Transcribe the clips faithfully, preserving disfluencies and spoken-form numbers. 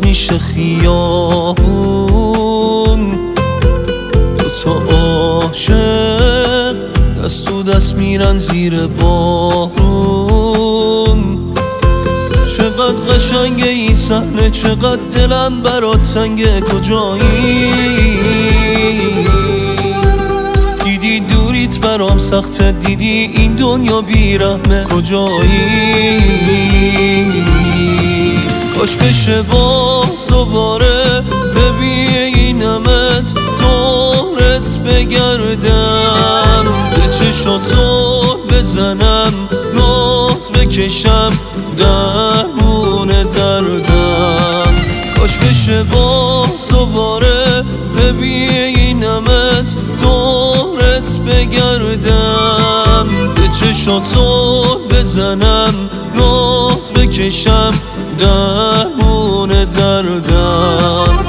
میشه خیابون، دوتا عاشق دست تو دست میرن زیر بارون. چقدر قشنگه این صحنه، چقدر دلم برات سنگه. کجایی؟ دیدی دوریت برام سخته، دیدی این دنیا بیرحمه. کجایی؟ کاش بشه باز دوباره ببینمت، دورت بگردم، به چشاتو بزنم، ناز بکشم، درمون دردم. کاش بشه باز دوباره ببینمت، دورت بگردم، به چشاتو بزنم، ناز بکشم، درمون دردم،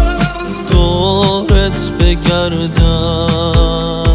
دورت بگردم.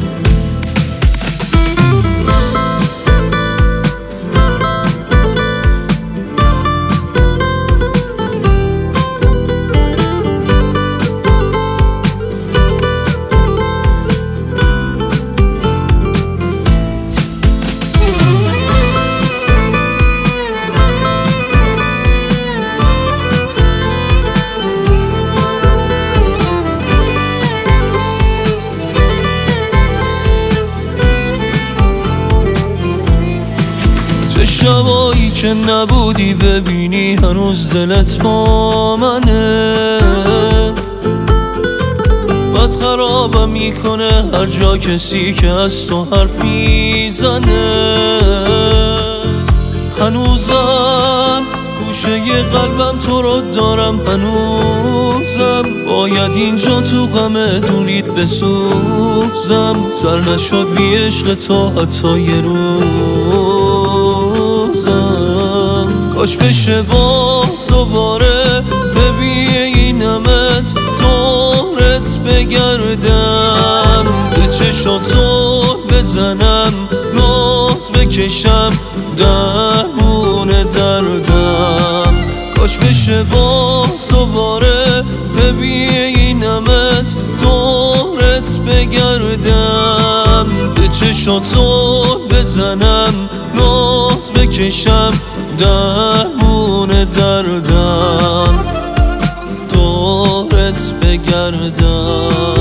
شبایی که نبودی ببینی هنوز دلت با منه، بد خرابم میکنه هر جا کسی که از تو حرف میزنه. هنوزم گوشه قلبم تو رو دارم، هنوزم باید اینجا تو غم دوریت بسوزم. سر نشد بی عشق تو حتی یه روزم. کاش بشه باز دوباره ببینمت، دورت بگردم، به چشاتو بزنم، ناز بکشم، درمون دردم. کاش بشه باز دوباره ببینمت، دورت بگردم، به چشاتو بزنم، ناز بکشم، درمون دردم، دورت بگردم.